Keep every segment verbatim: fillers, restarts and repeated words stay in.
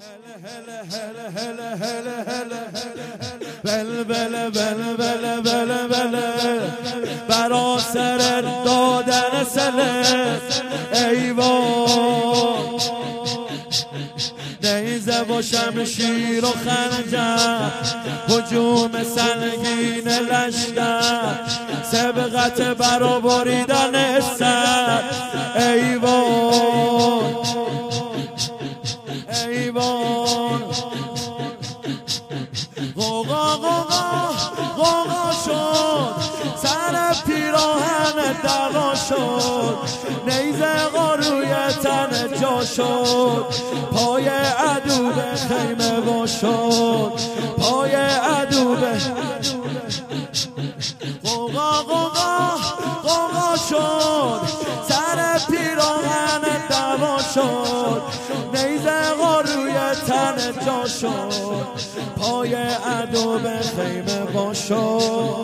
بل بل بل بل بل بل برا سر دادن سله ایوان نیزه و شمشیر و خنجر هجوم سنگین لشکر سبقت برا بریدن سر ایوان ایوان غوغا غوغا غوغا شد سر پیراهن دوا شد نیزه غروی تن جا شد پای عدو به خیمه وا شد پای عدو به غوغا غوغا غوغا شد سر پیراهن دوا شد نیزه غروی تن جا شد پای عدو به خیمه وا شد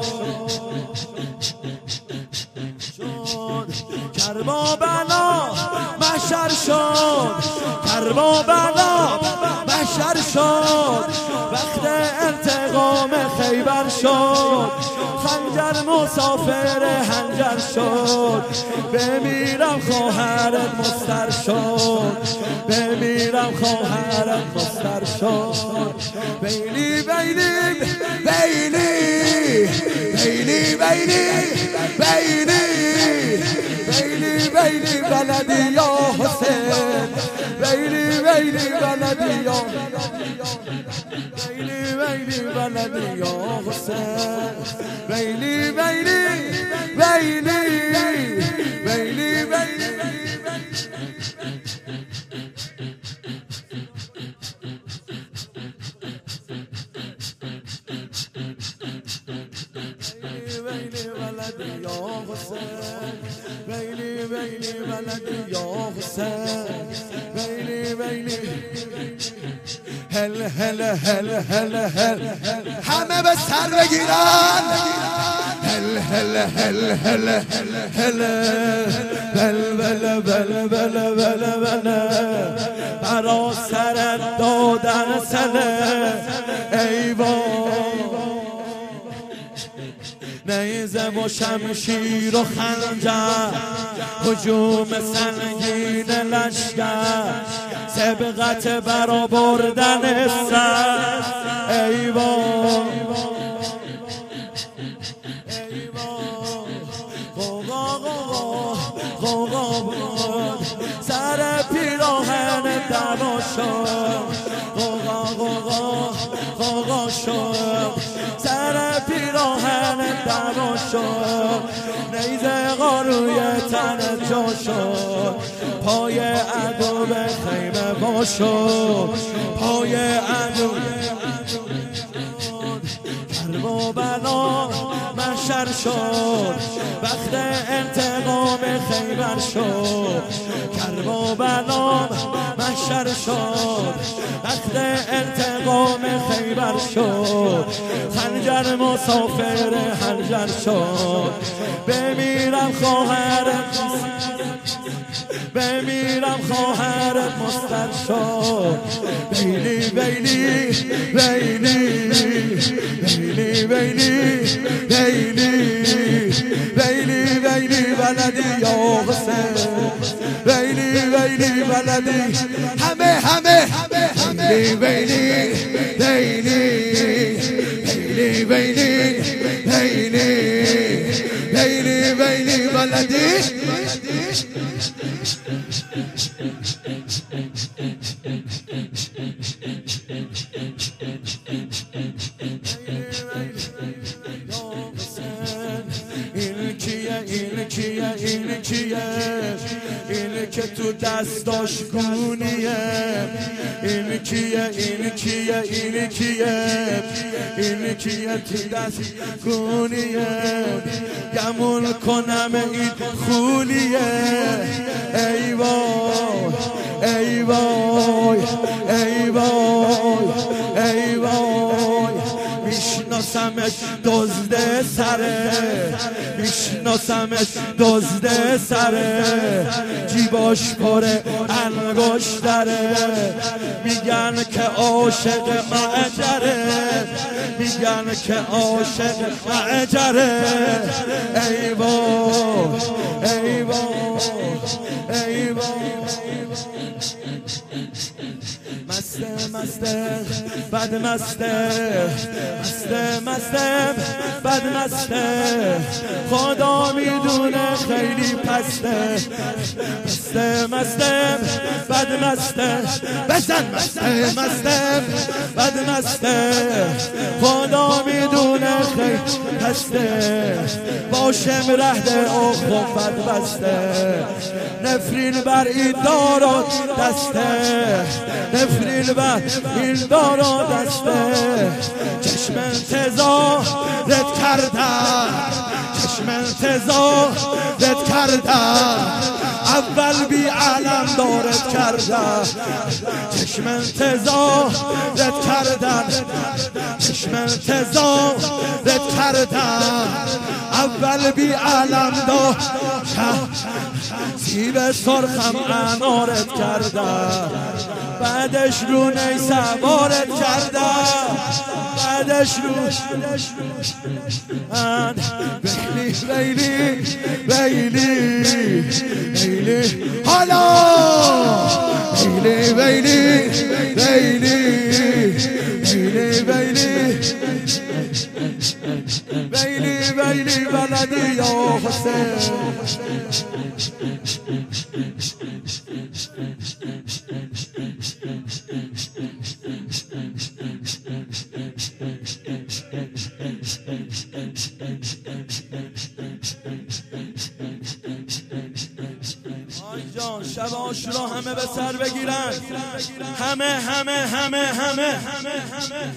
کربابلا محشر شد کربابلا محشر شد وقت انتقام خیبر شد خنجر مسافر هنجر شد بمیرم خواهرت مستر شد بمیرم خواهرت مستر شد بیلی بیلی بیلی بیلی بیلی بیلی بیلی بیلی بلدی یا حسین بیلی بیلی بلدی یا بیلی بیلی بلدی یا حسین بیلی بیلی بیلی بیلی بیلی بلدی یا حسین بیلی بیلی بلدی یا حسین بیلی بیلی هل هل هل هل هل همه به سر بگیرن هل هل هل هل هل بل بل بل بل بل بل برا سر دادن سله ایوان نیزه و شمشیر و خنجر هجوم سنگین لشکر سبقت برا بردن سر ایوان غوغا غوغا غوغا بود سر پیراهن دوا شد غوغا غوغا غوغا شد سر پیراهن دوا شد نیزه غروی تن جا شد پای عدو به خیمه وا شد پای عدو کربابلا محشر شد وقت انتقام خیبر شد کربابلا محشر شد وقت انتقام خیبر شد خنجر مسافر هنجر شد بمیرم خواهرت بمیرم خواهرت مستر شد بیلی بیلی بیلی بیلی بیلی بیلی بیلی بیلی بلدی یا حسین بیلی بیلی بلدی همه همه بیلی بیلی بیلی بیلی بیلی بیلی بیلی بیلی بلدی این کیه این کیه این کیه این که تو دستاش گونیه این کیه این کیه این کیه این کیه تو دست گونیه گمون کنم این خولیه ای وای ای وای ای وای ای وای میشناسمش دزد سره، میشناسمش دزد سره، جیباش پره انگشتره، میگن که عاشق معجره، میگن که عاشق معجره. ای وای ای وای ای وای مسته مسته بد مسته، مسته مسته بد مسته، خدا میدونه خیلی پسته، مسته مسته بد مسته، بزن مسته مسته بد مسته، خدا میدونه خیلی پسته، باشم رهده آخو بد بسته، نفرین بر این دارا دسته، نفرین بر این دارا دسته، چشم انتظارت کردم، چشم انتظارت کردم، اول بی علم دارت کردم، چشم انتظارت کردم، چشم انتظارت کردم، اول بی علم دارت، سیب سرخم انارت کردم، بعدش رو نی سوارت کردم، بعدش رو ویلی ویلی ویلی ویلی حالا ویلی ویلی ویلی ویلی ویلی ویلی ویلی بلدی یا حسین. جان شب عاشورا همه به سر بگیرن، همه همه همه همه همه همه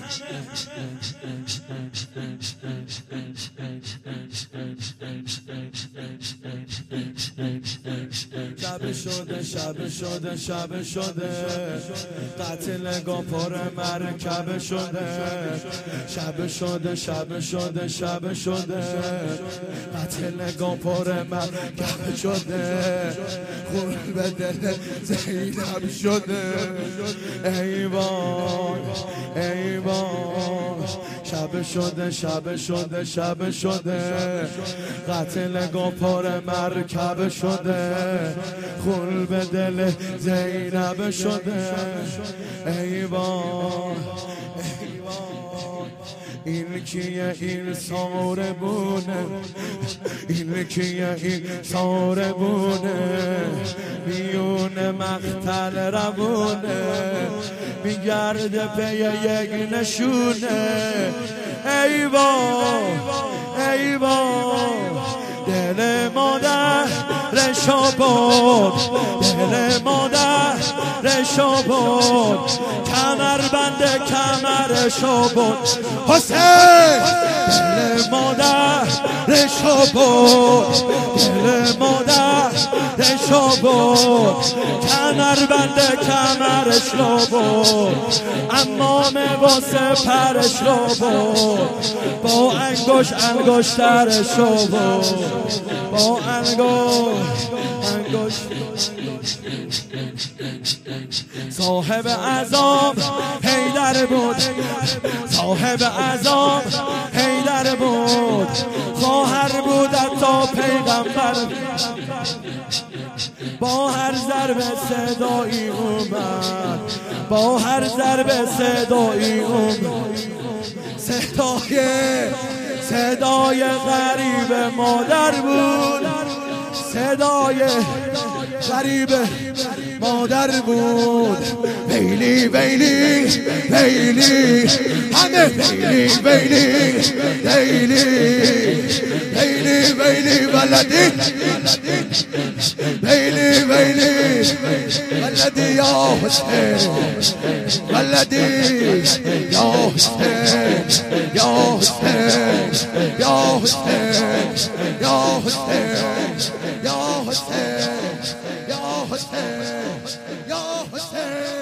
شب شده شب شده شب شده، قتل گاپار مرکب شده، شب شده شب شده شب شده، قتل گاپار مرکب شده، خون به دل زینب شده. ای وای ای وای شب شده شب شده شب شده، قتل گاپار مرکب شده، خون به دل زینب شده. ای وای این کیه این ساره بونه، این کیه این ساره بونه، میون مقتل روونه، میگرده پی یک نشونه. ای وای ای وای دل مادر رشا بود، دل مادر رشا بود، کمر بنده کمرشا بود حسین، دل مادر رشا بود، دل مادر رشا بود، کمر بنده کمرش را بود، امام واسه پرش را بود، با انگوش انگشترش را بود، با انگوش انگوش. صاحب عذاب حیدر بود، صاحب عذاب حیدر بود، خواهر بود تا پیغمبر، با هر ضرب صدایی اومد، با هر ضرب صدایی اومد، صدای صدای غریب مادر بود، صدای غریب مادر بود. ویلی ویلی ویلی همه ویلی ویلی ویلی ویلی ویلی ولدی ویلی ویلی ولدی یا حسین، ولدی یا حسین یا حسین یا حسین یا حسین یا حسین یا حسین یا حسین.